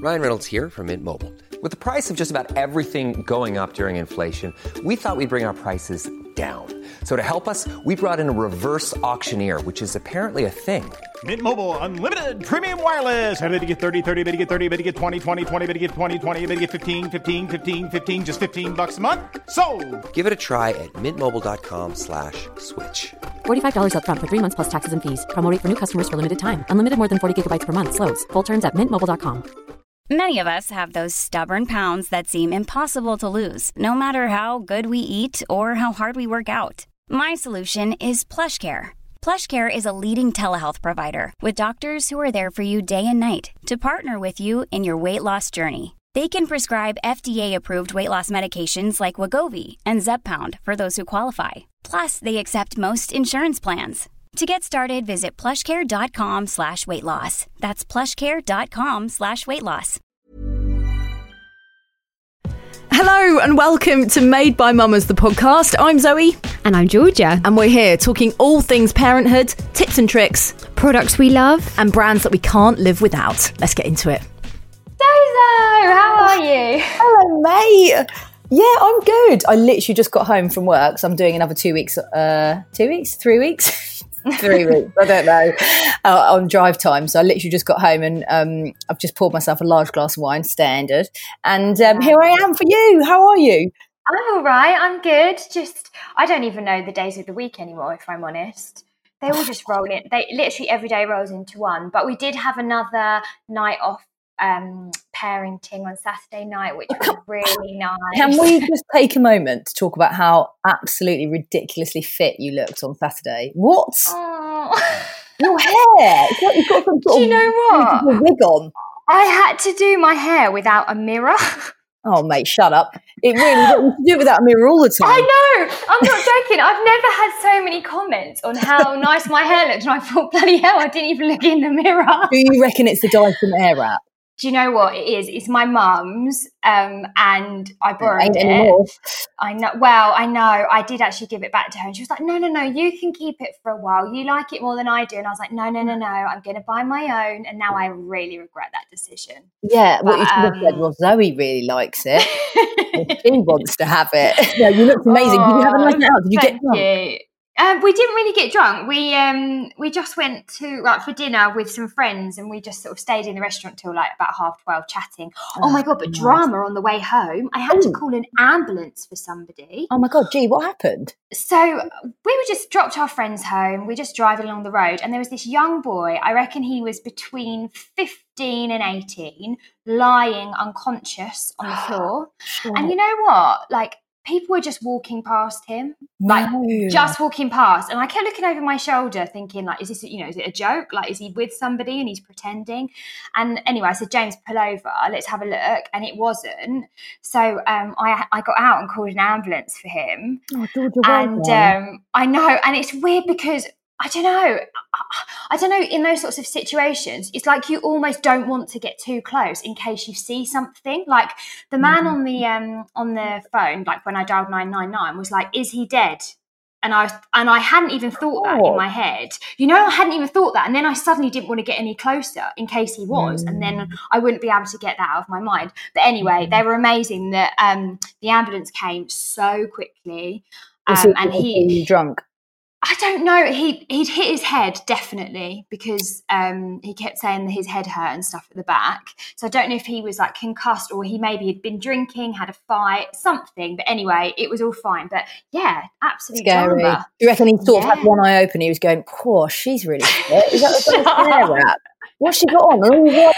Ryan Reynolds here from Mint Mobile. With the price of just about everything going up during inflation, we thought we'd bring our prices down. So to help us, we brought in a reverse auctioneer, which is apparently a thing. Mint Mobile Unlimited Premium Wireless. How to get 30, 30, bit to get 30, bit to get 20, 20, 20, bit to get 20, 20, bit to get 15, 15, 15, 15, just $15 a month? Sold! Give it a try at mintmobile.com/switch. $45 up front for 3 months plus taxes and fees. Promo rate for new customers for limited time. Unlimited more than 40 gigabytes per month. Slows full terms at mintmobile.com. Many of us have those stubborn pounds that seem impossible to lose, no matter how good we eat or how hard we work out. My solution is PlushCare. PlushCare is a leading telehealth provider with doctors who are there for you day and night to partner with you in your weight loss journey. They can prescribe FDA-approved weight loss medications like Wegovy and Zepbound for those who qualify. Plus, they accept most insurance plans. To get started, visit plushcare.com/weightloss. That's plushcare.com/weightloss. Hello and welcome to Made by Mamas, the podcast. I'm Zoe. And I'm Georgia. And we're here talking all things parenthood, tips and tricks, products we love, and brands that we can't live without. Let's get into it. Zozo, how are you? Hello, mate. Yeah, I'm good. I literally just got home from work, so I'm doing another 2 weeks. 2 weeks? 3 weeks? 3 weeks, I don't know, on drive time. So I literally just got home and I've just poured myself a large glass of wine, standard. And here I am for you. How are you? I'm all right. I'm good. I don't even know the days of the week anymore, if I'm honest. They all just roll in. They literally every day rolls into one. But we did have another night off parenting on Saturday night, which was really nice. Can we just take a moment to talk about how absolutely ridiculously fit you looked on Saturday? What? Oh. Your hair. It's like you've got some sort do you know what? Wig on. I had to do my hair without a mirror. Oh, mate, shut up. It really, you can do it without a mirror all the time. I know. I'm not joking. I've never had so many comments on how nice my hair looked, and I thought, bloody hell, I didn't even look in the mirror. Do you reckon it's the Dyson Airwrap? Do you know what it is? It's my mum's, and I borrowed it. Anymore. I know. Well, I know. I did actually give it back to her, and she was like, "No, you can keep it for a while. You like it more than I do." And I was like, "No. I'm going to buy my own." And now I really regret that decision. Yeah, what you should have said was, Zoe really likes it. She wants to have it. No, you looked amazing. Did you have a night out? Did you get drunk? We didn't really get drunk. We just went to for dinner with some friends, and we just sort of stayed in the restaurant till like about 12:30 chatting. Oh my God, but nice. Drama on the way home. I had to call an ambulance for somebody. Oh my God, gee, what happened? So we were just dropped our friends home. We're just driving along the road, and there was this young boy. I reckon he was between 15 and 18, lying unconscious on the floor. Sure. And you know what? Like, people were just walking past him, just walking past. And I kept looking over my shoulder thinking, like, is this, is it a joke? Like, is he with somebody and he's pretending? And anyway, I said, James, pull over, let's have a look. And it wasn't. So I got out and called an ambulance for him. Oh, Georgia, and I know. And it's weird because I don't know, in those sorts of situations, it's like you almost don't want to get too close in case you see something. Like the man on the phone, like when I dialed 999, was like, is he dead? And I hadn't even thought that in my head. I hadn't even thought that. And then I suddenly didn't want to get any closer in case he was. And then I wouldn't be able to get that out of my mind. But anyway, they were amazing. That the ambulance came so quickly. And he drunk? I don't know. He'd hit his head, definitely, because he kept saying that his head hurt and stuff at the back. So I don't know if he was like concussed or he maybe had been drinking, had a fight, something. But anyway, it was all fine. But yeah, absolutely scary. Drama. Do you reckon he sort of had one eye open? He was going, "Oh, she's really fit." Is that the Airwrap? What's she got on? New look.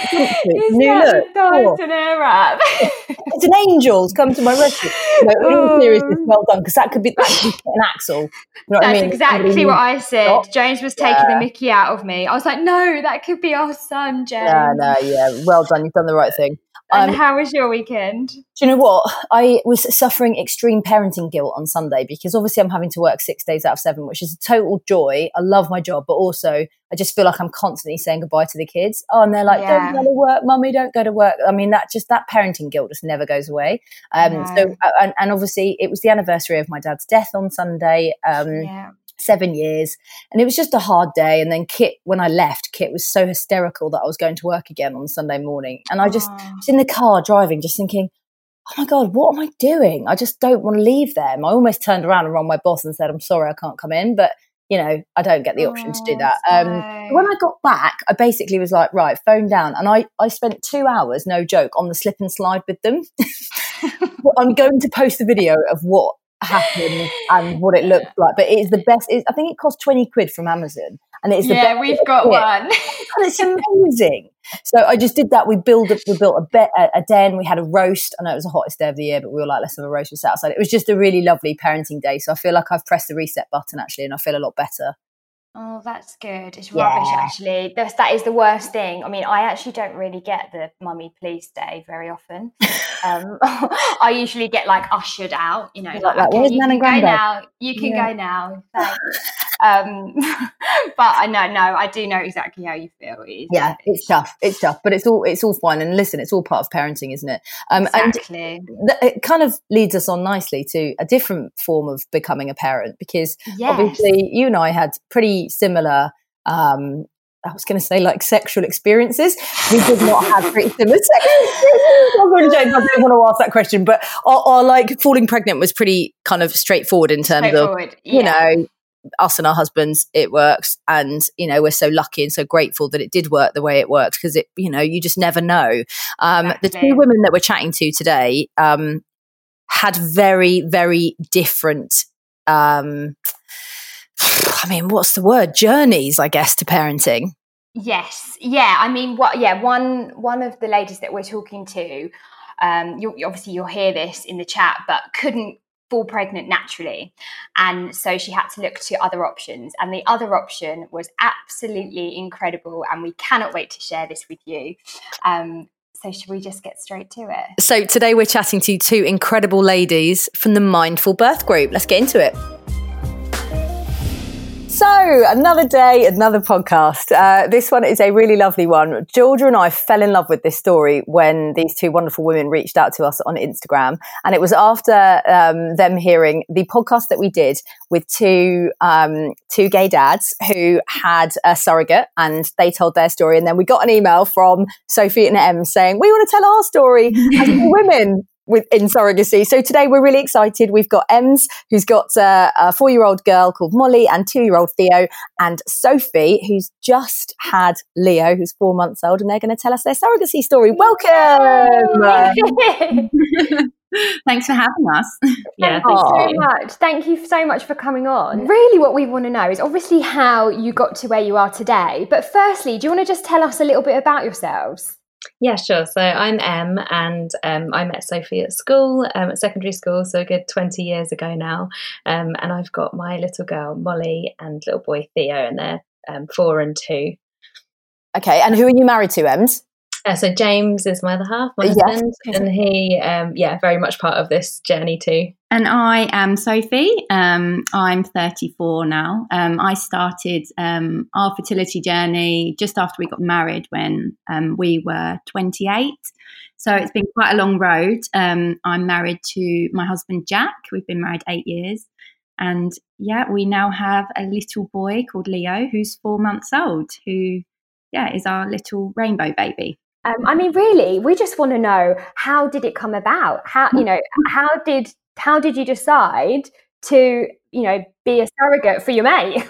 Dyson Airwrap. It's an angel's come to my rescue. No, in all seriousness, well done, because that could be an axle. You know That's what I mean? exactly what I said. James was taking the mickey out of me. I was like, no, that could be our son, James. Yeah. Well done. You've done the right thing. And how was your weekend? Do you know what? I was suffering extreme parenting guilt on Sunday because obviously I'm having to work 6 days out of 7, which is a total joy. I love my job, but also I just feel like I'm constantly saying goodbye to the kids. Oh, and they're like, don't go to work, mummy, don't go to work. I mean, that parenting guilt just never goes away. So obviously it was the anniversary of my dad's death on Sunday. 7 years. And it was just a hard day. And then when I left, Kit was so hysterical that I was going to work again on Sunday morning. And I just was in the car driving, just thinking, oh my God, what am I doing? I just don't want to leave them. I almost turned around and rang my boss and said, I'm sorry, I can't come in. But, I don't get the option to do that. When I got back, I basically was like, right, phone down. And I spent 2 hours, no joke, on the slip and slide with them. I'm going to post a video of what happened and what it looked like. But it's the best. I think it cost 20 quid from Amazon. And it's the best. We've got one. And it's amazing. So I just did that. We built a den. We had a roast. I know it was the hottest day of the year, but we were like, let's have a roast. We sat outside. It was just a really lovely parenting day. So I feel like I've pressed the reset button actually, and I feel a lot better. Oh, that's good. It's rubbish, actually. That is the worst thing. I mean, I actually don't really get the mummy please day very often. I usually get like ushered out, like okay, you can go now. You can go now. Thanks. But I know, I do know exactly how you feel. It's tough. It's tough, but it's all fine. And listen, it's all part of parenting, isn't it? Exactly. And it kind of leads us on nicely to a different form of becoming a parent, because obviously you and I had pretty similar I was going to say like sexual experiences. We did not have pretty similar sexual experiences. I'm going to joke, I didn't want to ask that question, but our like falling pregnant was pretty kind of straightforward in terms of, us and our husbands, it works. And, we're so lucky and so grateful that it did work the way it worked, because it, you just never know. The two women that we're chatting to today had very, very different what's the word? Journeys, I guess, to parenting. Yes. Yeah. I mean, one of the ladies that we're talking to, you'll hear this in the chat, but couldn't fall pregnant naturally. And so she had to look to other options. And the other option was absolutely incredible. And we cannot wait to share this with you. So should we just get straight to it? So today we're chatting to two incredible ladies from the Mindful Birth Group. Let's get into it. So another day, another podcast. This one is a really lovely one. Georgia and I fell in love with this story when these two wonderful women reached out to us on Instagram. And it was after them hearing the podcast that we did with two gay dads who had a surrogate, and they told their story. And then we got an email from Sophie and Em saying, we want to tell our story as women in surrogacy. So today we're really excited. We've got Ems, who's got a 4-year-old girl called Molly, and 2-year-old Theo, and Sophie, who's just had Leo, who's 4 months old, and they're going to tell us their surrogacy story. Welcome! Thanks for having us. Thank you so much. Thank you so much for coming on. Really what we want to know is obviously how you got to where you are today. But firstly, do you want to just tell us a little bit about yourselves? Yeah, sure. So I'm Em, and I met Sophie at school, at secondary school, so a good 20 years ago now. And I've got my little girl, Molly, and little boy, Theo, and they're 4 and 2. Okay, and who are you married to, Ems? So James is my other half, my husband, and he, very much part of this journey too. And I am Sophie. I'm 34 now. I started our fertility journey just after we got married when we were 28. So it's been quite a long road. I'm married to my husband, Jack. We've been married 8 years. And we now have a little boy called Leo, who's 4 months old, who, is our little rainbow baby. Really, we just want to know, how did it come about? How did you decide to, be a surrogate for your mate?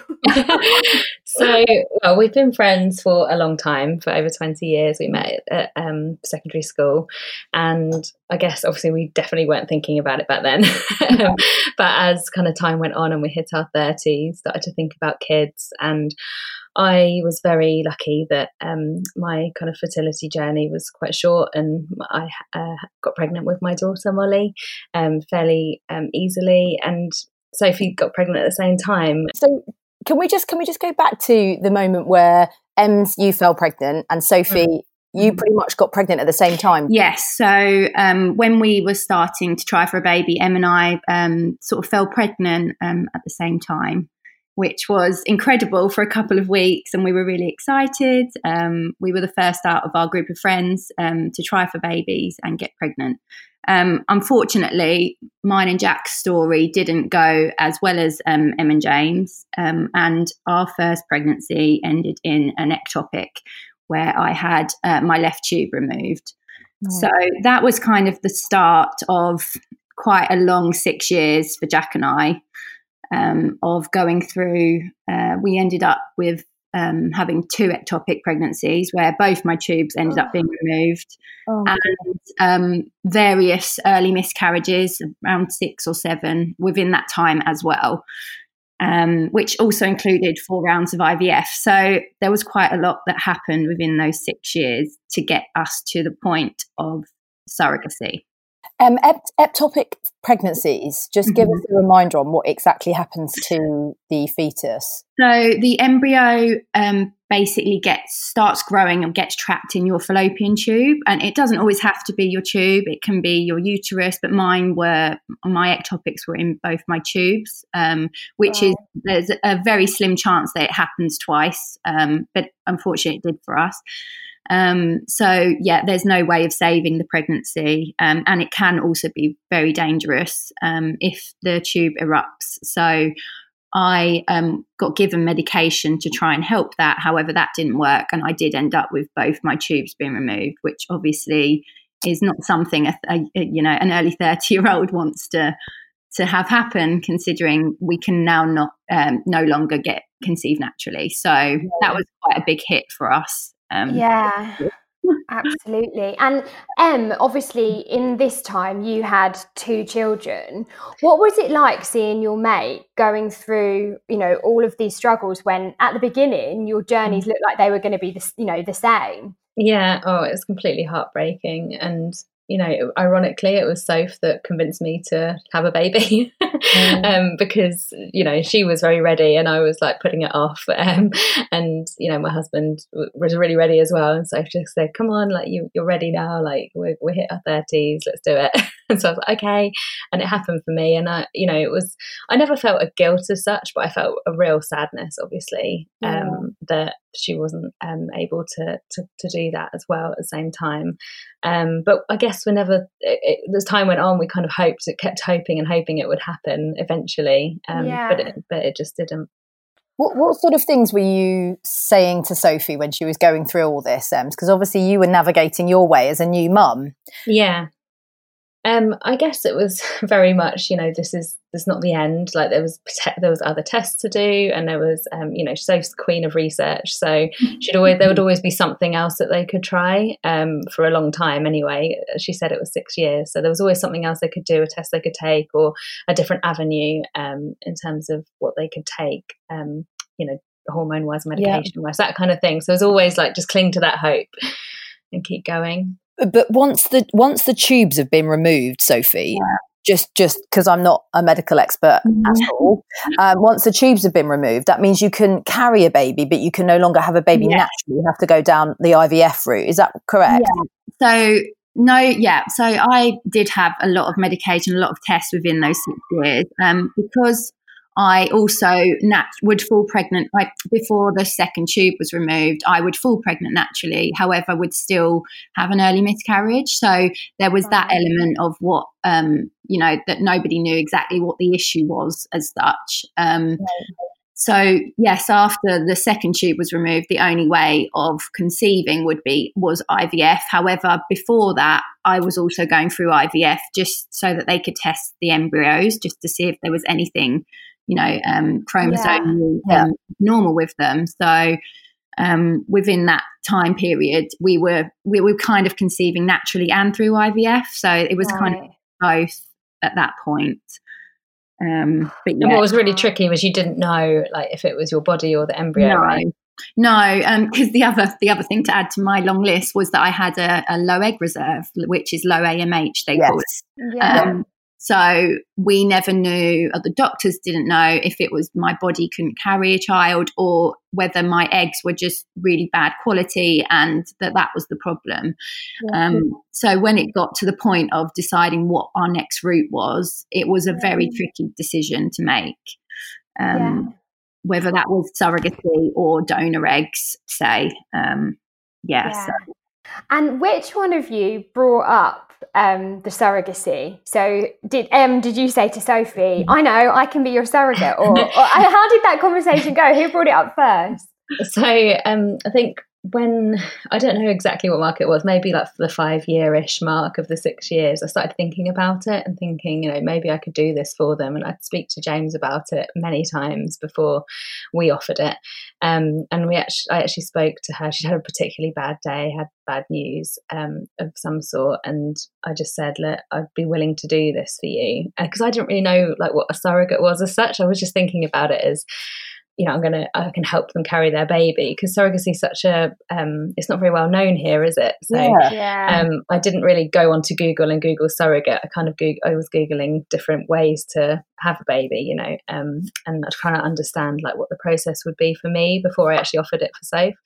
So, we've been friends for a long time, for over 20 years. We met at secondary school, and I guess obviously we definitely weren't thinking about it back then. But as kind of time went on and we hit our 30s, started to think about kids, and I was very lucky that my kind of fertility journey was quite short, and I got pregnant with my daughter Molly fairly easily, and Sophie got pregnant at the same time. So can we just go back to the moment where Ems, you fell pregnant, and Sophie, you pretty much got pregnant at the same time? Yes. So when we were starting to try for a baby, Em and I sort of fell pregnant at the same time. which was incredible for a couple of weeks, and we were really excited. We were the first out of our group of friends to try for babies and get pregnant. Unfortunately, mine and Jack's story didn't go as well as Em and James, and our first pregnancy ended in an ectopic where I had my left tube removed. So that was kind of the start of quite a long 6 years for Jack and I. Of going through, we ended up with having 2 ectopic pregnancies where both my tubes ended up being removed, and various early miscarriages, around 6 or 7 within that time as well, which also included 4 rounds of IVF. So there was quite a lot that happened within those 6 years to get us to the point of surrogacy. Ectopic pregnancies, just give us a reminder on what exactly happens to the fetus. So the embryo basically starts growing and gets trapped in your fallopian tube, and it doesn't always have to be your tube, it can be your uterus, but my ectopics were in both my tubes, which is, there's a very slim chance that it happens twice, but unfortunately it did for us. So yeah, there's no way of saving the pregnancy, and it can also be very dangerous if the tube erupts. So I got given medication to try and help that. However, that didn't work, and I did end up with both my tubes being removed, which obviously is not something an early 30-year-old wants to have happen, considering we can now no longer get conceived naturally. So that was quite a big hit for us. Absolutely. And obviously in this time you had 2 children. What was it like seeing your mate going through, all of these struggles when at the beginning your journeys looked like they were going to be the same? Yeah. Oh, it was completely heartbreaking. And ironically, it was Soph that convinced me to have a baby because, she was very ready and I was like putting it off. And, my husband was really ready as well. And Soph just said, come on, like you're ready now. Like we're hit our 30s, let's do it. And so I was like, okay. And it happened for me. And I never felt a guilt as such, but I felt a real sadness, obviously, that she wasn't able to do that as well at the same time. But I guess whenever as time went on, we kind of kept hoping it would happen eventually. But it just didn't. What sort of things were you saying to Sophie when she was going through all this? Because obviously you were navigating your way as a new mum. Yeah. I guess it was very much, this is not the end. Like there was other tests to do, and there was, Sophie's the queen of research, so there would always be something else that they could try. For a long time, anyway. She said it was 6 years, so there was always something else they could do, a test they could take, or a different avenue in terms of what they could take. Hormone-wise, medication-wise, that kind of thing. So it was always like just cling to that hope and keep going. But once the tubes have been removed, Sophie, just because I'm not a medical expert at all, once the tubes have been removed, that means you can carry a baby, but you can no longer have a baby naturally. You have to go down the IVF route. Is that correct? Yeah. So I did have a lot of medication, a lot of tests within those 6 years, because I also would fall pregnant, like before the second tube was removed, I would fall pregnant naturally, however, would still have an early miscarriage. So there was that element of what, that nobody knew exactly what the issue was as such. So yes, after the second tube was removed, the only way of conceiving was IVF. However, before that, I was also going through IVF just so that they could test the embryos, just to see if there was anything chromosome normal with them. So within that time period, we were kind of conceiving naturally and through IVF. So it was kind of both at that point. And what was really tricky was you didn't know like if it was your body or the embryo, right? No, because the other thing to add to my long list was that I had a low egg reserve, which is low AMH, they call it. So we never knew, or the doctors didn't know, if it was my body couldn't carry a child or whether my eggs were just really bad quality and that was the problem. So when it got to the point of deciding what our next route was, it was a very tricky decision to make. whether that was surrogacy or donor eggs, say. So. And which one of you brought up the surrogacy? So did you say to Sophie, I know, I can be your surrogate? Or how did that conversation go? Who brought it up first? So I think when, I don't know exactly what mark it was, maybe like for the 5-year-ish mark of the 6 years, I started thinking about it and thinking, maybe I could do this for them. And I'd speak to James about it many times before we offered it. And I actually spoke to her. She'd had a particularly bad day, had bad news of some sort. And I just said, look, I'd be willing to do this for you. Because I didn't really know like what a surrogate was as such. I was just thinking about it as, I can help them carry their baby, because surrogacy is such a, it's not very well known here, is it? So I didn't really go onto Google and Google surrogate. I was Googling different ways to have a baby, and I'd trying to understand like what the process would be for me before I actually offered it for Soph.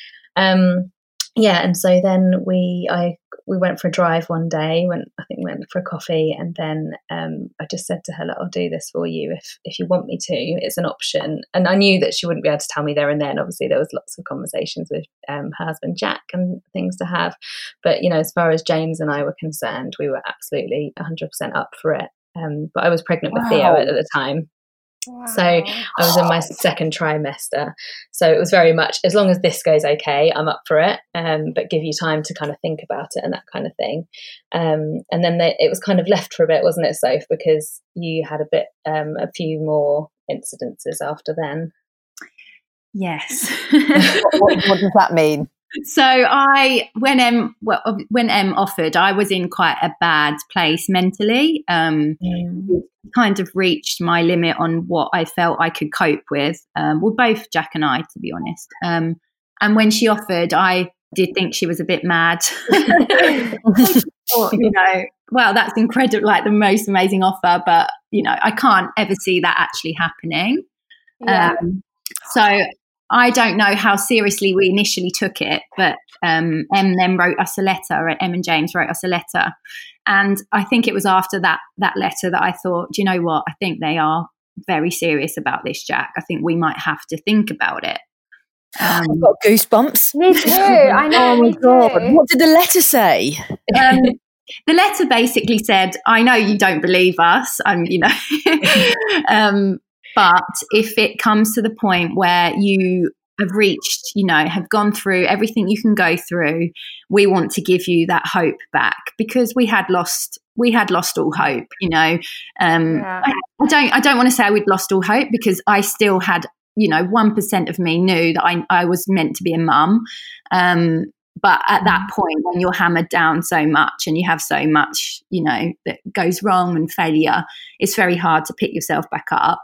And so then we went for a drive one day. Went for a coffee, and then I just said to her, "Look, I'll do this for you if you want me to. It's an option." And I knew that she wouldn't be able to tell me there and then. Obviously, there was lots of conversations with her husband Jack and things to have. But as far as James and I were concerned, we were absolutely 100% up for it. But I was pregnant with Theo at the time. Wow. So I was in my second trimester. So it was very much, as long as this goes okay, I'm up for it. But give you time to kind of think about it and that kind of thing. And then it was kind of left for a bit, wasn't it, Soph? Because you had a few more incidences after then. Yes. what does that mean? So when Em offered, I was in quite a bad place mentally. Kind of reached my limit on what I felt I could cope with. Both Jack and I, to be honest. And when she offered, I did think she was a bit mad. Well, that's incredible, like the most amazing offer, but I can't ever see that actually happening. Yeah. So I don't know how seriously we initially took it, but Em then wrote us a letter. Em and James wrote us a letter. And I think it was after that letter that I thought, do you know what? I think they are very serious about this, Jack. I think we might have to think about it. I've got goosebumps. Me too. I know. Oh my God. What did the letter say? The letter basically said, I know you don't believe us. But if it comes to the point where you have reached, have gone through everything you can go through, we want to give you that hope back, because we had lost all hope. I don't want to say we'd lost all hope, because I still had, 1% of me knew that I was meant to be a mum. But at that point, when you're hammered down so much and you have so much, that goes wrong and failure, it's very hard to pick yourself back up.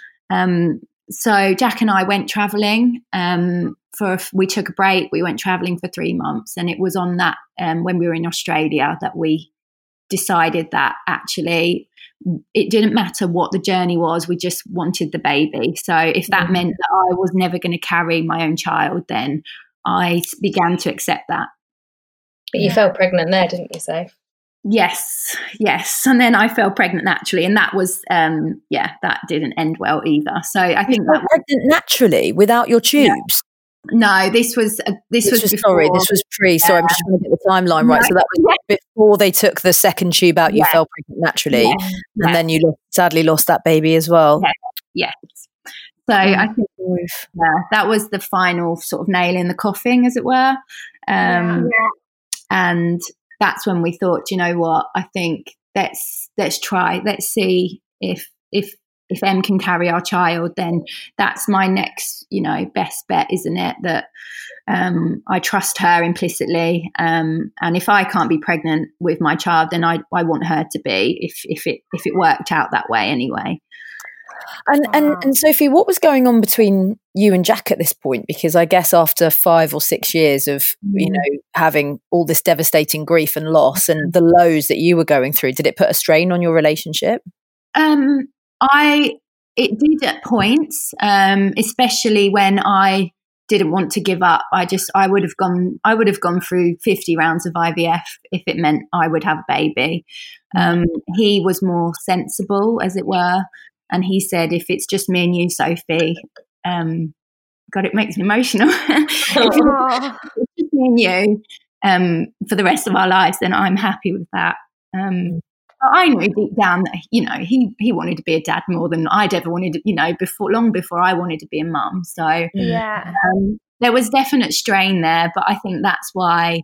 So Jack and I went travelling we took a break. We went travelling for 3 months, and it was on that when we were in Australia that we decided that actually it didn't matter what the journey was. We just wanted the baby. So if that meant that I was never going to carry my own child, then I began to accept that. But you fell pregnant there, didn't you, Soph? Yes. And then I fell pregnant naturally, and that was, that didn't end well either. So I think that pregnant naturally without your tubes. No, this was before. Sorry, this was pre. So I'm just trying to get the timeline right. So that was before they took the second tube out. You fell pregnant naturally, and then you sadly lost that baby as well. Yes. So I think that was the final sort of nail in the coffin, as it were. And that's when we thought, you know what, I think let's try, let's see if Em can carry our child, then that's my next, best bet, isn't it? That I trust her implicitly, and if I can't be pregnant with my child, then I want her to be, if it worked out that way anyway. And Sophie, what was going on between you and Jack at this point? Because I guess after 5 or 6 years of, having all this devastating grief and loss and the lows that you were going through, did it put a strain on your relationship? It did at points, especially when I didn't want to give up. I would have gone through 50 rounds of IVF if it meant I would have a baby. He was more sensible, as it were. And he said, if it's just me and you, Sophie, God, it makes me emotional. If it's just me and you for the rest of our lives, then I'm happy with that. But I knew deep down that, you know, he wanted to be a dad more than I'd ever wanted to, you know, long before I wanted to be a mum. So there was definite strain there, but I think that's why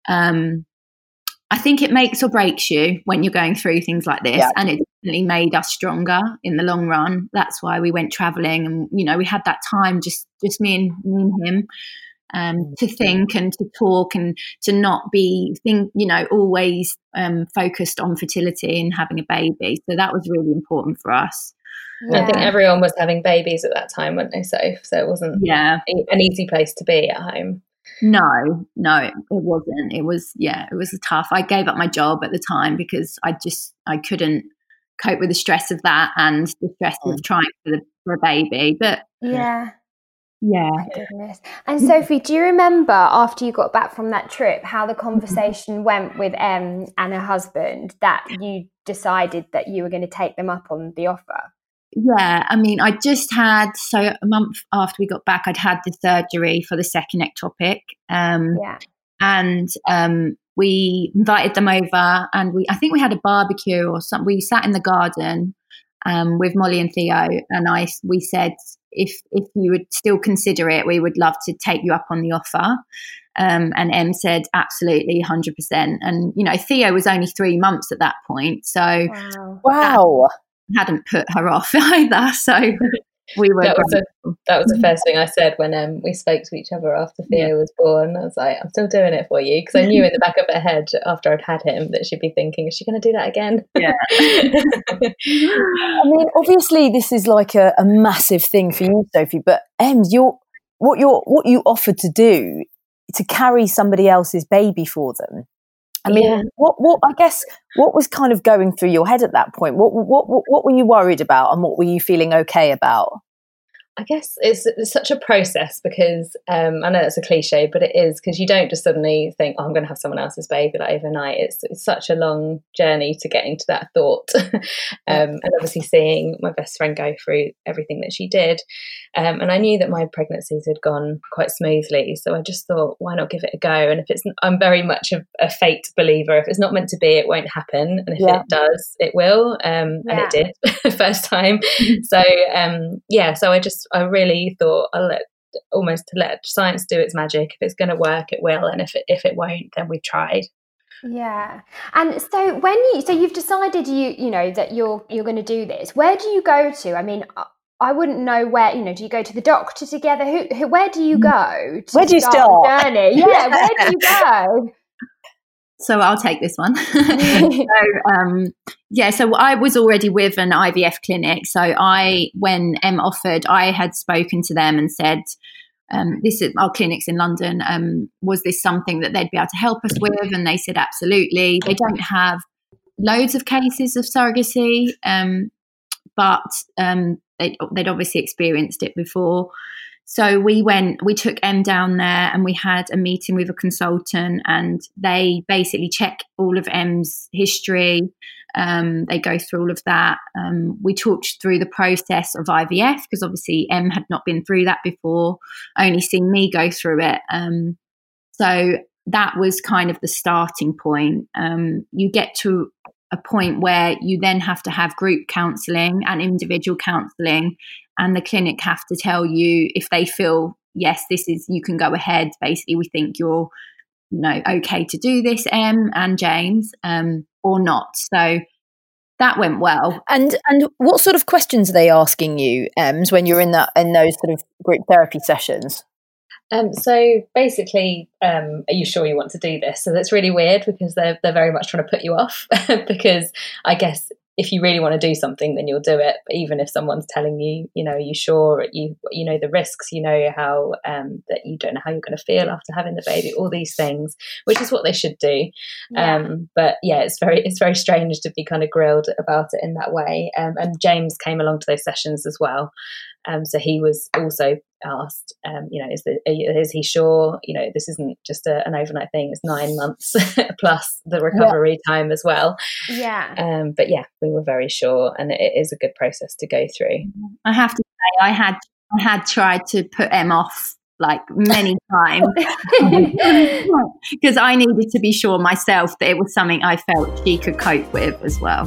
I think it makes or breaks you when you're going through things like this. And it definitely made us stronger in the long run. That's why we went traveling, and, you know, we had that time, just me and him, to think and to talk and to not be always focused on fertility and having a baby. So that was really important for us. I think everyone was having babies at that time, weren't they? So it wasn't an easy place to be at home. No, it wasn't. It was tough. I gave up my job at the time because I couldn't cope with the stress of that and the stress of trying for a baby. But yeah. Goodness. And Sophie, do you remember after you got back from that trip how the conversation went with Em and her husband, that you decided that you were going to take them up on the offer? Yeah, I mean, I just had, so a month after we got back, I'd had the surgery for the second ectopic. And we invited them over, and I think we had a barbecue or something. We sat in the garden with Molly and Theo, and we said, if you would still consider it, we would love to take you up on the offer. And Em said, absolutely, 100%. And, you know, Theo was only 3 months at that point. So wow. Hadn't put her off either, so we were. That was the first thing I said when we spoke to each other after Theo was born. I was like, I'm still doing it for you, because I knew in the back of her head after I'd had him that she'd be thinking, is she going to do that again? Yeah. I mean, obviously this is like a massive thing for you, Sophie, but Ems, what you offered to do to carry somebody else's baby for them. I mean, what was kind of going through your head at that point? What were you worried about, and what were you feeling okay about? I guess it's such a process, because I know it's a cliche, but it is, because you don't just suddenly think, oh, I'm going to have someone else's baby like overnight. It's such a long journey to getting to that thought. And obviously seeing my best friend go through everything that she did. And I knew that my pregnancies had gone quite smoothly. So I just thought, why not give it a go? And I'm very much a fate believer. If it's not meant to be, it won't happen. And if it does, it will. And it did the first time. So, so I really thought I'll let science do its magic. If it's going to work, it will. And if it won't, then we've tried. Yeah. And so you've decided that you're going to do this, where do you go to? I mean, I wouldn't know where, do you go to the doctor together? Where do you go? Where do you start? The journey? Yeah, where do you go? So I'll take this one. So I was already with an IVF clinic. So when Em offered, I had spoken to them and said, this is our clinics in London. Was this something that they'd be able to help us with? And they said, absolutely. They don't have loads of cases of surrogacy, but they'd obviously experienced it before. So we took Em down there, and we had a meeting with a consultant, and they basically check all of Em's history. They go through all of that. We talked through the process of IVF, because obviously Em had not been through that before, only seen me go through it. So that was kind of the starting point. You get to a point where you then have to have group counselling and individual counselling, and the clinic have to tell you if they feel, yes, you can go ahead. Basically, we think you're, okay to do this, Em and James, or not. So that went well. And what sort of questions are they asking you, Ems, when you're in those sort of group therapy sessions? So basically, are you sure you want to do this? So that's really weird, because they're very much trying to put you off, because I guess if you really want to do something, then you'll do it. But even if someone's telling you, are you sure, you know the risks, how that you don't know how you're going to feel after having the baby, all these things, which is what they should do. But it's very strange to be kind of grilled about it in that way. And James came along to those sessions as well. So he was also asked, is he sure, this isn't just an overnight thing, it's 9 months plus the recovery time as well. But we were very sure, and it is a good process to go through. I have to say, I had I had tried to put Em off like many times because I needed to be sure myself that it was something I felt she could cope with as well.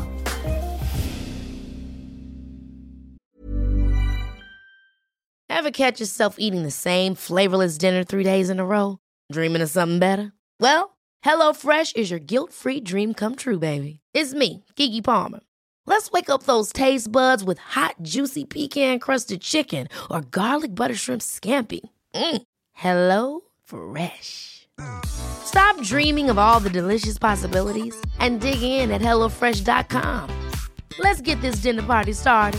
Ever catch yourself eating the same flavorless dinner 3 days in a row? Dreaming of something better? Well, HelloFresh is your guilt-free dream come true, baby. It's me, Keke Palmer. Let's wake up those taste buds with hot, juicy pecan-crusted chicken or garlic butter shrimp scampi. Hello Fresh. Stop dreaming of all the delicious possibilities and dig in at HelloFresh.com. Let's get this dinner party started.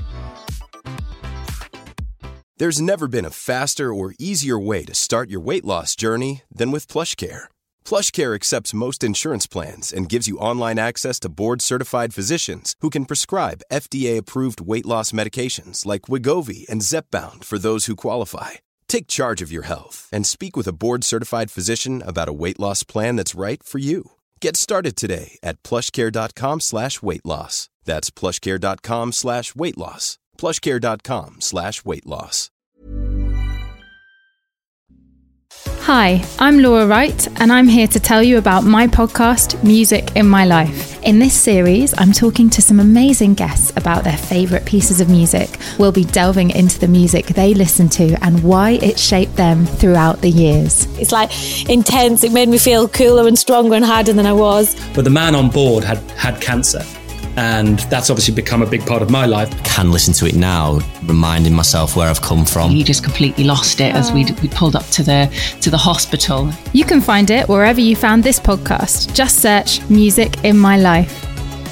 There's never been a faster or easier way to start your weight loss journey than with PlushCare. PlushCare accepts most insurance plans and gives you online access to board-certified physicians who can prescribe FDA-approved weight loss medications like Wegovy and Zepbound for those who qualify. Take charge of your health and speak with a board-certified physician about a weight loss plan that's right for you. Get started today at plushcare.com/weight loss. That's plushcare.com/weight loss. plushcare.com/weight loss. Hi, I'm Laura Wright, and I'm here to tell you about my podcast, Music in My Life. In this series, I'm talking to some amazing guests about their favourite pieces of music. We'll be delving into the music they listen to and why it shaped them throughout the years. It's like intense. It made me feel cooler and stronger and harder than I was. But the man on board had cancer. And that's obviously become a big part of my life. I can listen to it now, reminding myself where I've come from. He just completely lost it as we pulled up to the hospital. You can find it wherever you found this podcast. Just search Music in My Life.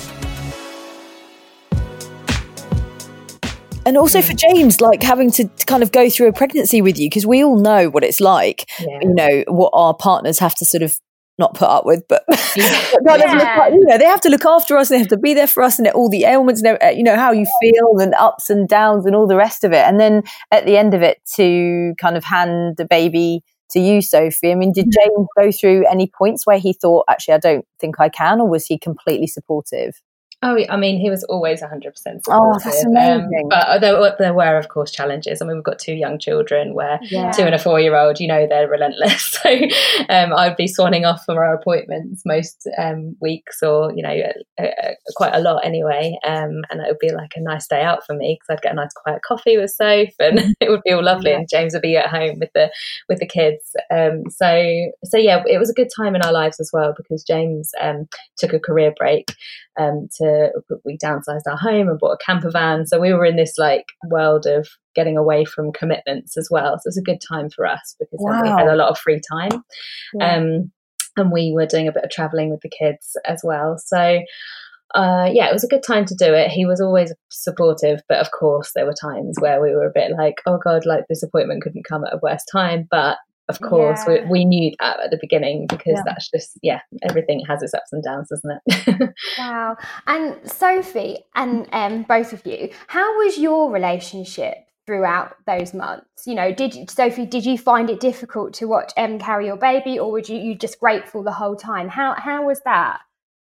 And also for James, like having to kind of go through a pregnancy with you, because we all know what it's like, you know, what our partners have to sort of not put up with, but kind of you know, they have to look after us and they have to be there for us and all the ailments and, you know, how you feel and ups and downs and all the rest of it. And then at the end of it to kind of hand the baby to you, Sophie. I mean, did James go through any points where he thought, actually, I don't think I can, or was he completely supportive? Oh, I mean, he was always 100% supportive. Oh, that's amazing. But there were, of course, challenges. I mean, we've got 2 young children where 2 and a 4-year-old, you know, they're relentless. So I'd be swanning off from our appointments most weeks or, you know, quite a lot anyway. And it would be like a nice day out for me because I'd get a nice quiet coffee with Soph and it would be all lovely. And James would be at home with the kids. So yeah, it was a good time in our lives as well because James took a career break. We downsized our home and bought a camper van, so we were in this like world of getting away from commitments as well. So it was a good time for us because then we had a lot of free time, and we were doing a bit of traveling with the kids as well. So it was a good time to do it. He was always supportive, but of course there were times where we were a bit like, oh God, like this appointment couldn't come at a worse time, but of course, we knew that at the beginning because that's just, everything has its ups and downs, doesn't it? Wow. And Sophie and both of you, how was your relationship throughout those months? You know, Sophie, did you find it difficult to watch Em carry your baby, or were you just grateful the whole time? How was that?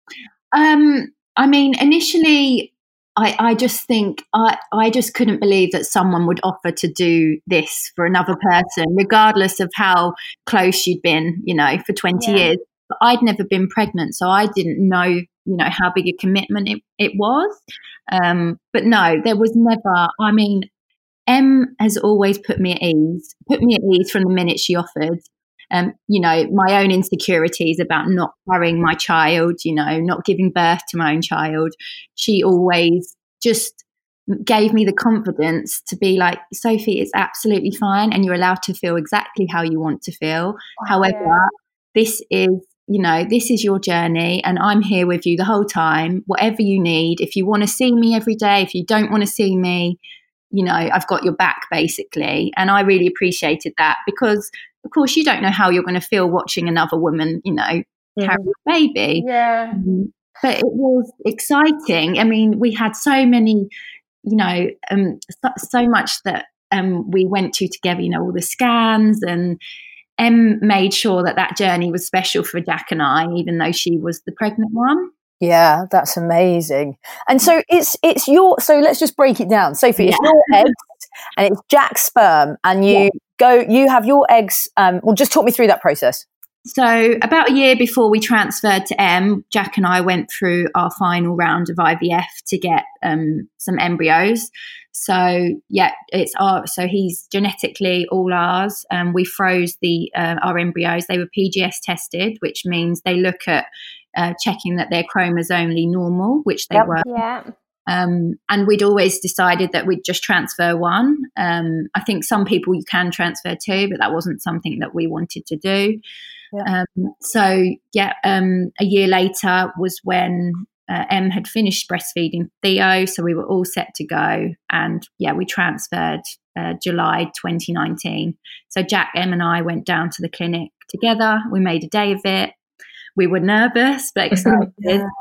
I mean, initially, I just think I just couldn't believe that someone would offer to do this for another person, regardless of how close you'd been, you know, for 20 years. But I'd never been pregnant, so I didn't know, you know, how big a commitment it was. But no, there was never, I mean, Em has always put me at ease from the minute she offered. You know, my own insecurities about not carrying my child, you know, not giving birth to my own child. She always just gave me the confidence to be like, Sophie, it's absolutely fine and you're allowed to feel exactly how you want to feel. However, this is your journey and I'm here with you the whole time, whatever you need. If you want to see me every day, if you don't want to see me, you know, I've got your back basically. And I really appreciated that because of course, you don't know how you're going to feel watching another woman, you know, carry a baby. Yeah. But it was exciting. I mean, we had so many, you know, so much that we went to together, you know, all the scans, and Em made sure that journey was special for Jack and I, even though she was the pregnant one. Yeah, that's amazing. And so it's your, so let's just break it down. Sophie, it's your eggs and it's Jack's sperm, and you have your eggs. Well, just talk me through that process. So about a year before we transferred to M, Jack and I went through our final round of IVF to get some embryos. So so he's genetically all ours. We froze our embryos. They were PGS tested, which means they look at checking that they're chromosomally normal, which they were. Yeah. And we'd always decided that we'd just transfer one. I think some people you can transfer two, but that wasn't something that we wanted to do. Yeah. A year later was when Em had finished breastfeeding Theo, so we were all set to go. And we transferred July 2019. So Jack, Em and I went down to the clinic together. We made a day of it. We were nervous but excited.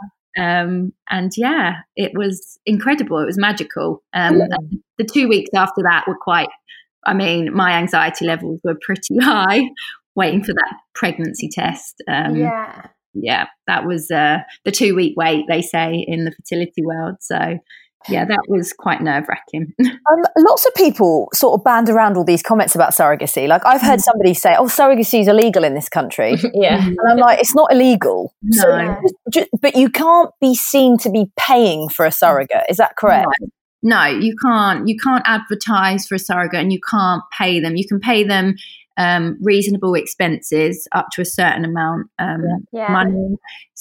It was incredible. It was magical. The 2 weeks after that were my anxiety levels were pretty high, waiting for that pregnancy test. That was the 2 week wait, they say, in the fertility world. So that was quite nerve-wracking. Lots of people sort of band around all these comments about surrogacy. Like, I've heard somebody say, surrogacy is illegal in this country. And I'm like, it's not illegal. No. But you can't be seen to be paying for a surrogate. Is that correct? No, you can't. You can't advertise for a surrogate, and you can't pay them. You can pay them reasonable expenses up to a certain amount money.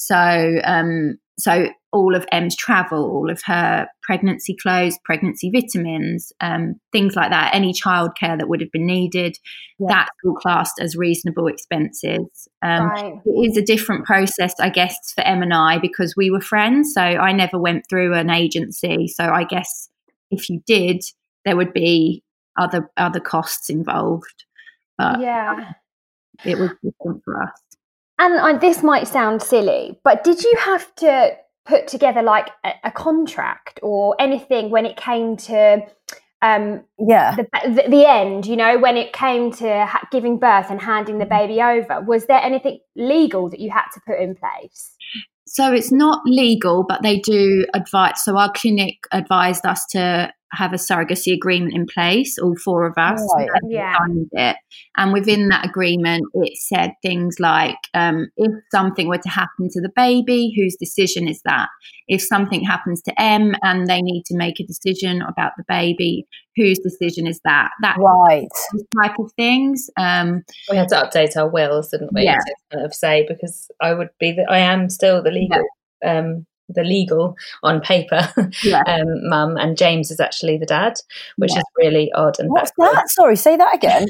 So all of Em's travel, all of her pregnancy clothes, pregnancy vitamins, things like that, any childcare that would have been needed, that's all classed as reasonable expenses. It is a different process, I guess, for Em and I, because we were friends. So I never went through an agency. So I guess if you did, there would be other costs involved. But it was different for us. And this might sound silly, but did you have to put together like a contract or anything when it came to the end, when it came to giving birth and handing the baby over? Was there anything legal that you had to put in place? So it's not legal, but they do advise. So our clinic advised us to have a surrogacy agreement in place, all four of us. Signed it. And within that agreement, it said things like, if something were to happen to the baby, whose decision is that? If something happens to Em and they need to make a decision about the baby, whose decision is that? Type of things. We had to update our wills, didn't we? To kind of say, because I am still the legal on paper mum, and James is actually the dad, which is really odd. And what's that? Sorry, say that again.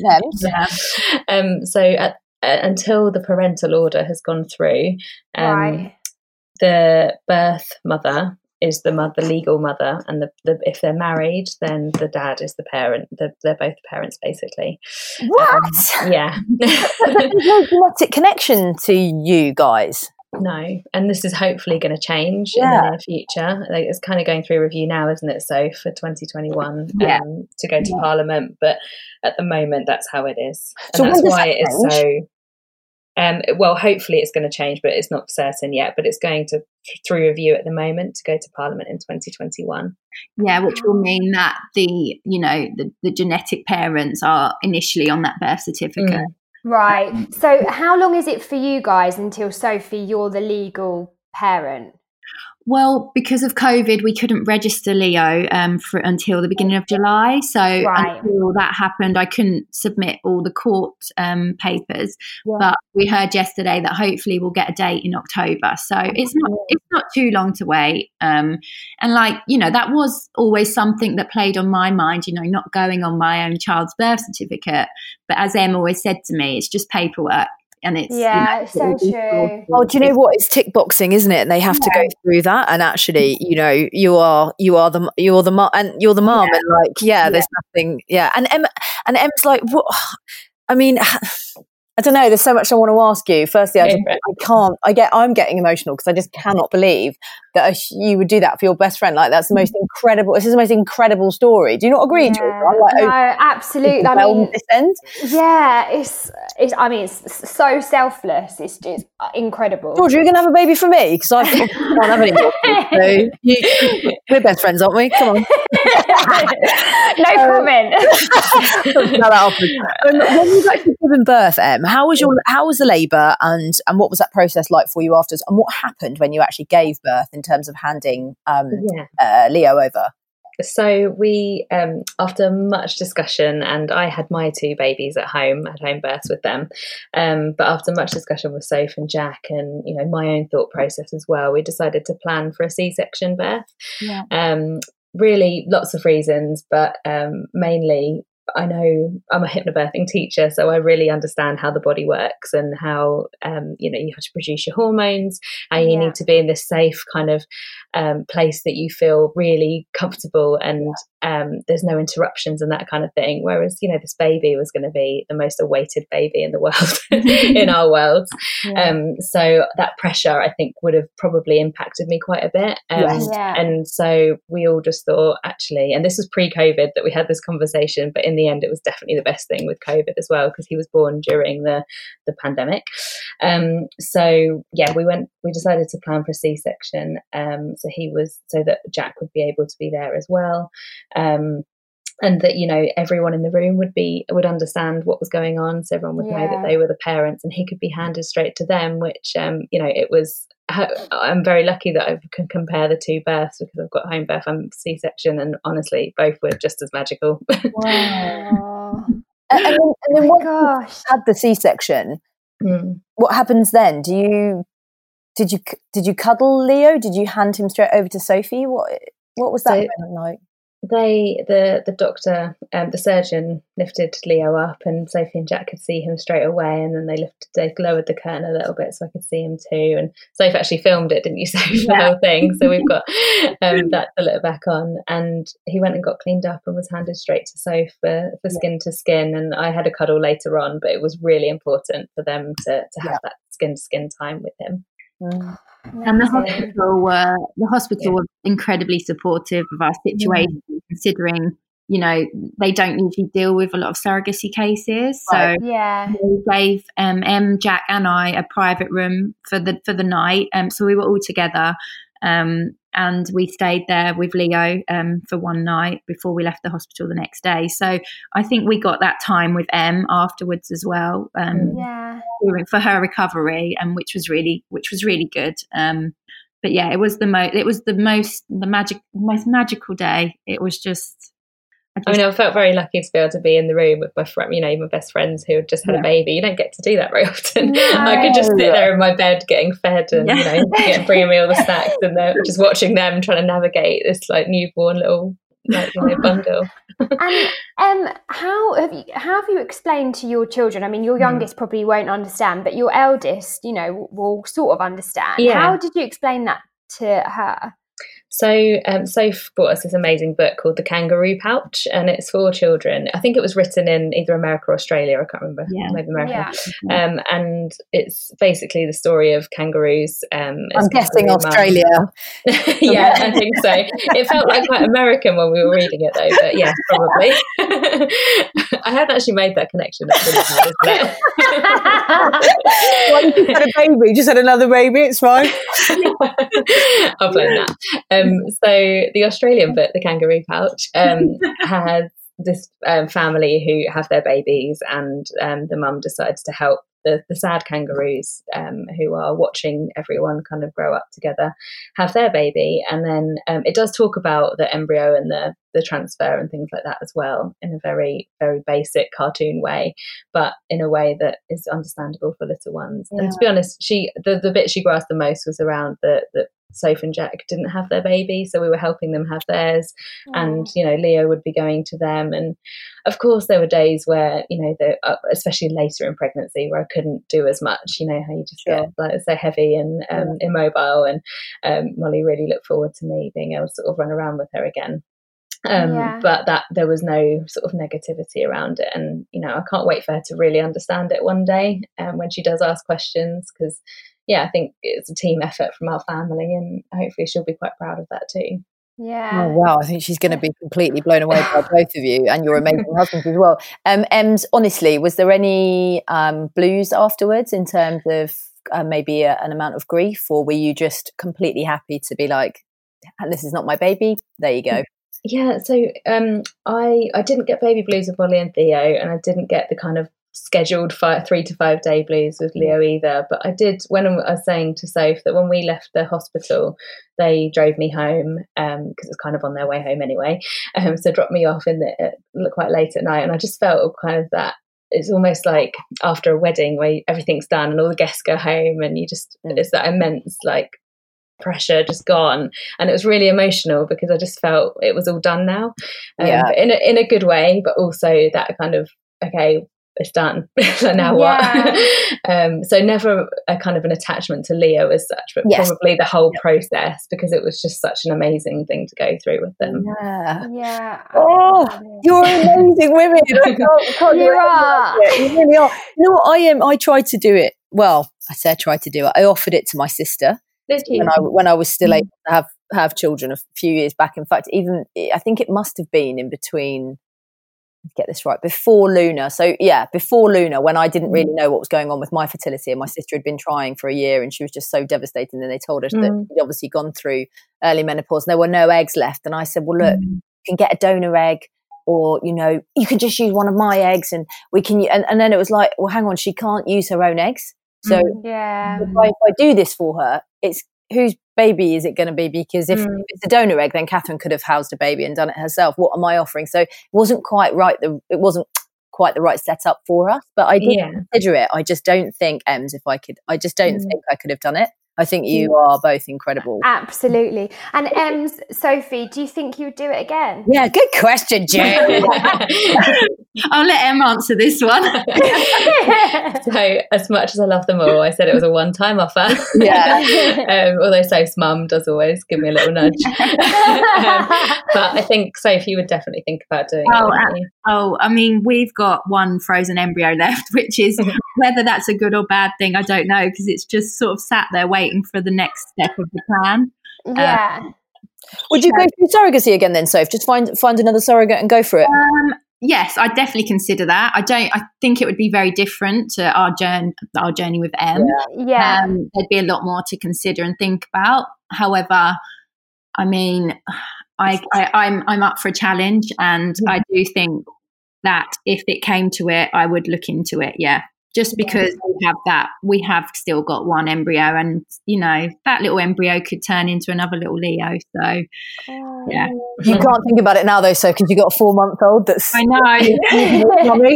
So until the parental order has gone through, the birth mother is the legal mother, and if they're married, then the dad is the parent. They're both parents, basically. What? There's no genetic connection to you guys. No, and this is hopefully going to change in the near future. It's kind of going through review now, isn't it? So for 2021 to go to Parliament, but at the moment that's how it is, and so that's why it is so. Well, hopefully it's going to change, but it's not certain yet. But it's going through review at the moment to go to Parliament in 2021. Yeah, which will mean that the genetic parents are initially on that birth certificate. Right. So how long is it for you guys until, Sophie, you're the legal parent? Well, because of COVID, we couldn't register Leo until the beginning of July. So until that happened, I couldn't submit all the court papers. Yeah. But we heard yesterday that hopefully we'll get a date in October. So it's not too long to wait. And that was always something that played on my mind, not going on my own child's birth certificate. But as Em always said to me, it's just paperwork. And it's it's so true. Oh, do you know what? It's tick boxing, isn't it? And they have to go through that. And actually, you are the mom, and you're the mom, and there's nothing. Yeah, and Em's like, what? I mean, I don't know. There's so much I want to ask you. Firstly, I'm getting emotional because I just cannot believe that you would do that for your best friend. Like, that's the most incredible. This is the most incredible story. Do you not agree, Georgia? No, absolutely. This end. Yeah, it's. I mean, it's so selfless. It's just incredible. Georgia, you're gonna have a baby for me because I can't have any. So we're best friends, aren't we? Come on. No comment. When you got given birth, how was the labour and what was that process like for you afterwards? And what happened when you actually gave birth in terms of handing Leo over? So we, after much discussion, and I had my 2 babies at home, had home births with them. But after much discussion with Soph and Jack, and my own thought process as well, we decided to plan for a C-section birth. Yeah. Really, lots of reasons, but mainly, I know I'm a hypnobirthing teacher, so I really understand how the body works and how you have to produce your hormones, and you need to be in this safe kind of place that you feel really comfortable and there's no interruptions and that kind of thing. Whereas this baby was going to be the most awaited baby in the world, in our world. So that pressure, I think, would have probably impacted me quite a bit. And so we all just thought, actually, and this was pre-COVID that we had this conversation, but in the end it was definitely the best thing with COVID as well, because he was born during the pandemic. So we decided to plan for a C-section, so that Jack would be able to be there as well. And that everyone in the room would understand what was going on, so everyone would know that they were the parents, and he could be handed straight to them, which it was. I'm very lucky that I can compare the 2 births, because I've got home birth and C-section, and honestly both were just as magical. Wow. and then once you had the C-section, what happens then? Did you cuddle Leo? Did you hand him straight over to Sophie? What was that moment like? The doctor, the surgeon, lifted Leo up, and Sophie and Jack could see him straight away, and then they lowered the curtain a little bit so I could see him too. And Sophie actually filmed it, didn't you, Sophie, the whole thing? So we've got that to look back on. And he went and got cleaned up and was handed straight to Sophie for skin to skin. And I had a cuddle later on, but it was really important for them to have that skin to skin time with him. And the hospital were incredibly supportive of our situation, considering they don't usually deal with a lot of surrogacy cases. So they gave Jack and I a private room for the night. So we were all together, and we stayed there with Leo for one night before we left the hospital the next day. So I think we got that time with Em afterwards as well, for her recovery, and which was really good. But yeah, it was the most magical day. It was just. I felt very lucky to be able to be in the room with my friend, my best friends who had just had a baby. You don't get to do that very often. No. I could just sit there in my bed getting fed and bringing me all the snacks, and just watching them trying to navigate this newborn little bundle. And how have you explained to your children? I mean, your youngest probably won't understand, but your eldest, will sort of understand. Yeah. How did you explain that to her? So Soph bought us this amazing book called The Kangaroo Pouch, and it's for children. I think it was written in either America or Australia. I can't remember. Maybe America. Yeah. And it's basically the story of kangaroos. I'm guessing Australia. Yeah, I think so. It felt like quite American when we were reading it, though. But yeah, probably. I hadn't actually made that connection. Well, you just had a baby. You just had another baby. It's fine. I'll blame that. So the Australian book, The Kangaroo Pouch, has this family who have their babies, and the mum decides to help the sad kangaroos who are watching everyone kind of grow up together have their baby. And then it does talk about the embryo and the transfer and things like that as well, in a very, very basic cartoon way, but in a way that is understandable for little ones. Yeah. And to be honest, the bit she grasped the most was around the Soph and Jack didn't have their baby, so we were helping them have theirs. And Leo would be going to them, and of course there were days where especially later in pregnancy, where I couldn't do as much. How you just get so heavy and immobile, and Molly really looked forward to me being able to sort of run around with her again. But that there was no sort of negativity around it, and I can't wait for her to really understand it one day when she does ask questions, because I think it's a team effort from our family, and hopefully she'll be quite proud of that too. Yeah. Oh, wow. I think she's going to be completely blown away by both of you and your amazing husbands as well. Ems, honestly, was there any blues afterwards in terms of maybe an amount of grief, or were you just completely happy to be like, this is not my baby, there you go? Yeah, so I didn't get baby blues with Molly and Theo, and I didn't get the kind of scheduled 3 to 5 day blues with Leo either. But I did, when I was saying to Soph that when we left the hospital, they drove me home because it was kind of on their way home anyway. So dropped me off quite late at night, and I just felt kind of that. It's almost like after a wedding where everything's done and all the guests go home, and it's that immense like pressure just gone, and it was really emotional because I just felt it was all done now, but in a good way, but also that kind of, okay, it's done. So now what? So never a kind of an attachment to Leo as such, but probably the whole process, because it was just such an amazing thing to go through with them. Oh, you're amazing women. You are. You really are. You know what? I tried to do it. Well, I say I tried to do it. I offered it to my sister when I was still able to have children a few years back. In fact, even I think it must have been in between. Get this right, before Luna. So before Luna, when I didn't really know what was going on with my fertility, and my sister had been trying for a year and she was just so devastated, and then they told us that she'd obviously gone through early menopause and there were no eggs left. And I said, well, look, you can get a donor egg, or you can just use one of my eggs, and we can and then it was like, well, hang on, she can't use her own eggs, so if I do this for her, it's whose baby is it going to be? Because if it's a donor egg, then Catherine could have housed a baby and done it herself. What am I offering? So it wasn't quite right. It wasn't quite the right setup for us, but I did consider it. I just don't think, Ems, I just don't think I could have done it. I think you are both incredible. Absolutely. And Ems, Sophie, do you think you would do it again? Yeah, good question, Jane. I'll let Em answer this one. So as much as I love them all, I said it was a one-time offer. Yeah. Although Soph's mum does always give me a little nudge. But I think, Sophie, you would definitely think about doing it. I mean, we've got one frozen embryo left, which is whether that's a good or bad thing, I don't know, because it's just sort of sat there waiting for the next step of the plan. Would you go through surrogacy again then, Soph? Just find another surrogate and go for it? Yes, I definitely consider that. I think it would be very different to our journey with Em. There'd be a lot more to consider and think about. However, I mean, I'm up for a challenge, and I do think that if it came to it, I would look into it. Yeah. Just because we have still got one embryo, and that little embryo could turn into another little Leo. So, yeah, you can't think about it now though, so because you got a 4-month-old. That's I know.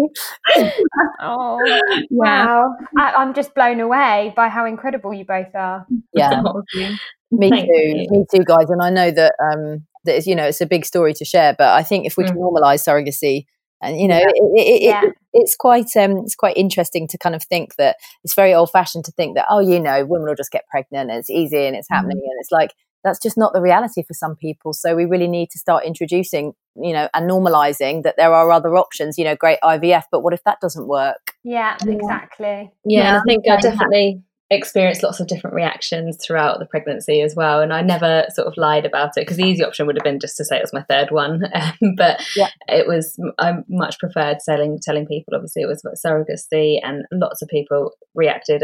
Wow! I'm just blown away by how incredible you both are. Yeah, me too, guys. And I know that that it's a big story to share, but I think if we can normalise surrogacy. And it's quite interesting to kind of think that it's very old fashioned to think that women will just get pregnant and it's easy and it's happening, and it's like that's just not the reality for some people. So we really need to start introducing and normalizing that there are other options. Great IVF, but what if that doesn't work? Yeah, exactly. Yeah, and I think I definitely experienced lots of different reactions throughout the pregnancy as well, and I never sort of lied about it, because the easy option would have been just to say it was my third one, but I much preferred telling people obviously it was surrogacy, and lots of people reacted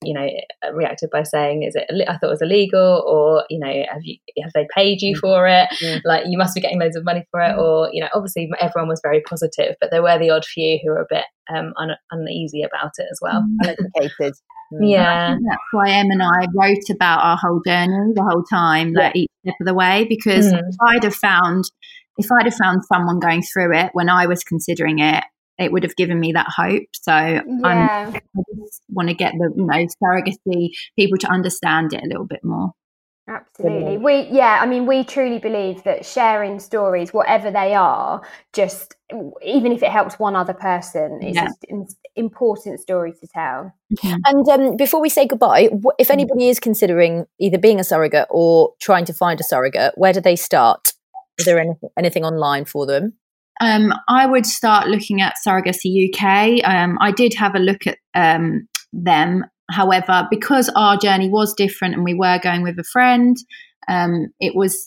by saying, I thought it was illegal, or have they paid you for it, like you must be getting loads of money for it, or obviously everyone was very positive, but there were the odd few who were a bit uneasy about it as well. Uneducated. Yeah, that's why Em and I wrote about our whole journey the whole time, like each step of the way, because if I'd have found someone going through it when I was considering it, it would have given me that hope. So I just want to get the surrogacy people to understand it a little bit more. Absolutely. We truly believe that sharing stories, whatever they are, just even if it helps one other person, is an important story to tell. And before we say goodbye, if anybody is considering either being a surrogate or trying to find a surrogate, where do they start? Is there anything online for them? I would start looking at Surrogacy UK. I did have a look at them. However, because our journey was different and we were going with a friend, it was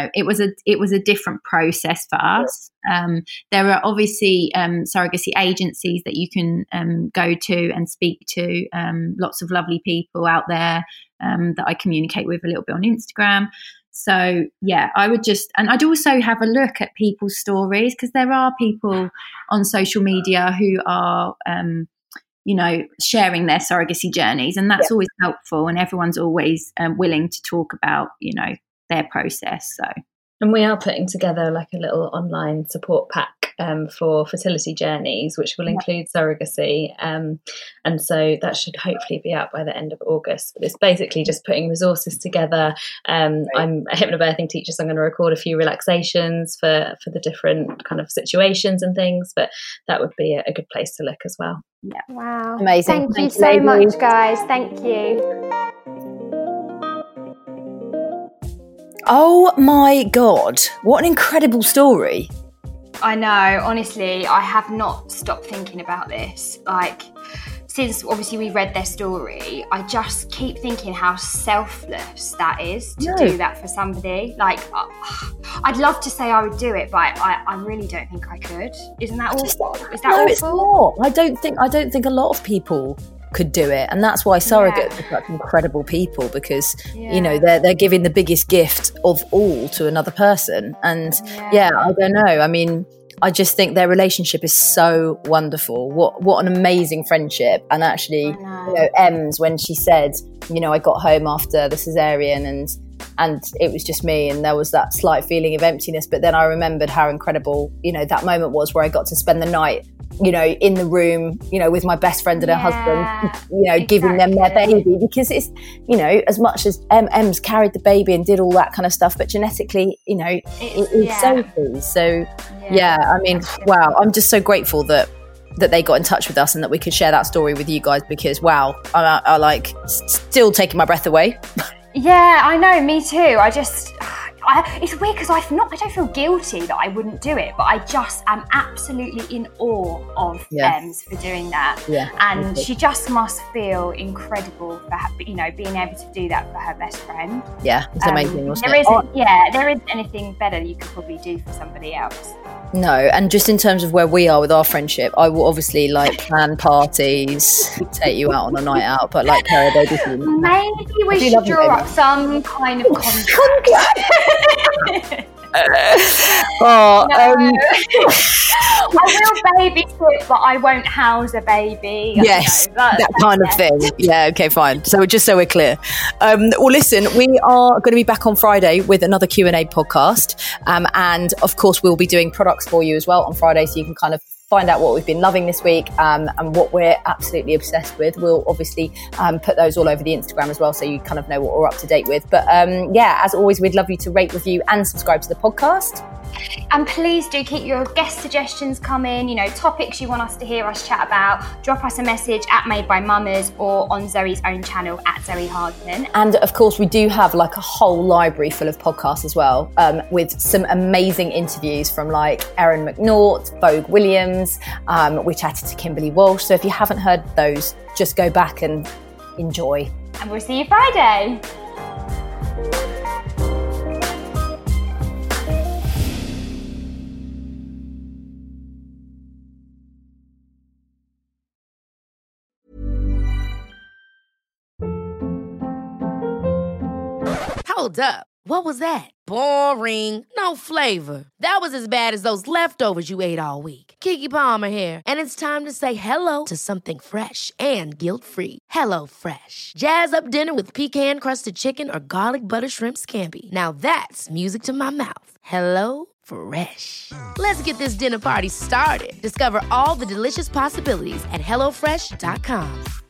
a different process for us. There are obviously surrogacy agencies that you can go to and speak to. Lots of lovely people out there that I communicate with a little bit on Instagram. So yeah, I would and I'd also have a look at people's stories, because there are people on social media who are, sharing their surrogacy journeys, and that's always helpful. And everyone's always willing to talk about, their process. So. And we are putting together like a little online support pack for fertility journeys, which will include surrogacy. And so that should hopefully be out by the end of August. But it's basically just putting resources together. I'm a hypnobirthing teacher, so I'm going to record a few relaxations for the different kind of situations and things. But that would be a good place to look as well. Yeah. Wow. Amazing. Thank you so much, guys. Thank you. Oh my God, what an incredible story. I know, honestly, I have not stopped thinking about this. Like, since obviously we read their story, I just keep thinking how selfless that is to do that for somebody. Like, I'd love to say I would do it, but I really don't think I could. Isn't that awful? Is that awful? It's not. I don't think a lot of people could do it, and that's why surrogates are such incredible people, because they're giving the biggest gift of all to another person. And I don't know, I mean, I just think their relationship is so wonderful. What an amazing friendship. And actually, Ems, when she said, I got home after the cesarean and it was just me, and there was that slight feeling of emptiness, but then I remembered how incredible that moment was, where I got to spend the night in the room, with my best friend and her husband, giving them their baby, because it's, as much as Ems carried the baby and did all that kind of stuff, but genetically, it's Sophie. So, I mean, wow, I'm just so grateful that they got in touch with us and that we could share that story with you guys, because, wow, I like still taking my breath away. Yeah, I know, me too. It's weird because I don't feel guilty that I wouldn't do it, but I just am absolutely in awe of Ems for doing that. Yeah, and she just must feel incredible for being able to do that for her best friend. Yeah, it's amazing, wasn't it? There isn't anything better you could probably do for somebody else. No, and just in terms of where we are with our friendship, I will obviously plan parties, take you out on a night out, but Cara, maybe we should draw up some kind of contract. I will babysit, but I won't house a baby. Yes, that kind of thing. Yeah, okay, fine. So just so we're clear. Well, listen, we are going to be back on Friday with another Q&A podcast. And of course, we'll be doing products for you as well on Friday, so you can kind of find out what we've been loving this week and what we're absolutely obsessed with. We'll obviously put those all over the Instagram as well, so you kind of know what we're up to date with. But as always, we'd love you to rate, review and subscribe to the podcast. And please do keep your guest suggestions coming, topics you want us to hear us chat about. Drop us a message at Made by Mamas or on Zoe's own channel at Zoe Hardman. And of course, we do have a whole library full of podcasts as well, with some amazing interviews from Erin McNaught, Vogue Williams. We chatted to Kimberly Walsh. So if you haven't heard those, just go back and enjoy. And we'll see you Friday. Hold up. What was that? Boring. No flavor. That was as bad as those leftovers you ate all week. Keke Palmer here, and it's time to say hello to something fresh and guilt-free. HelloFresh. Jazz up dinner with pecan-crusted chicken or garlic butter shrimp scampi. Now that's music to my mouth. HelloFresh. Let's get this dinner party started. Discover all the delicious possibilities at HelloFresh.com.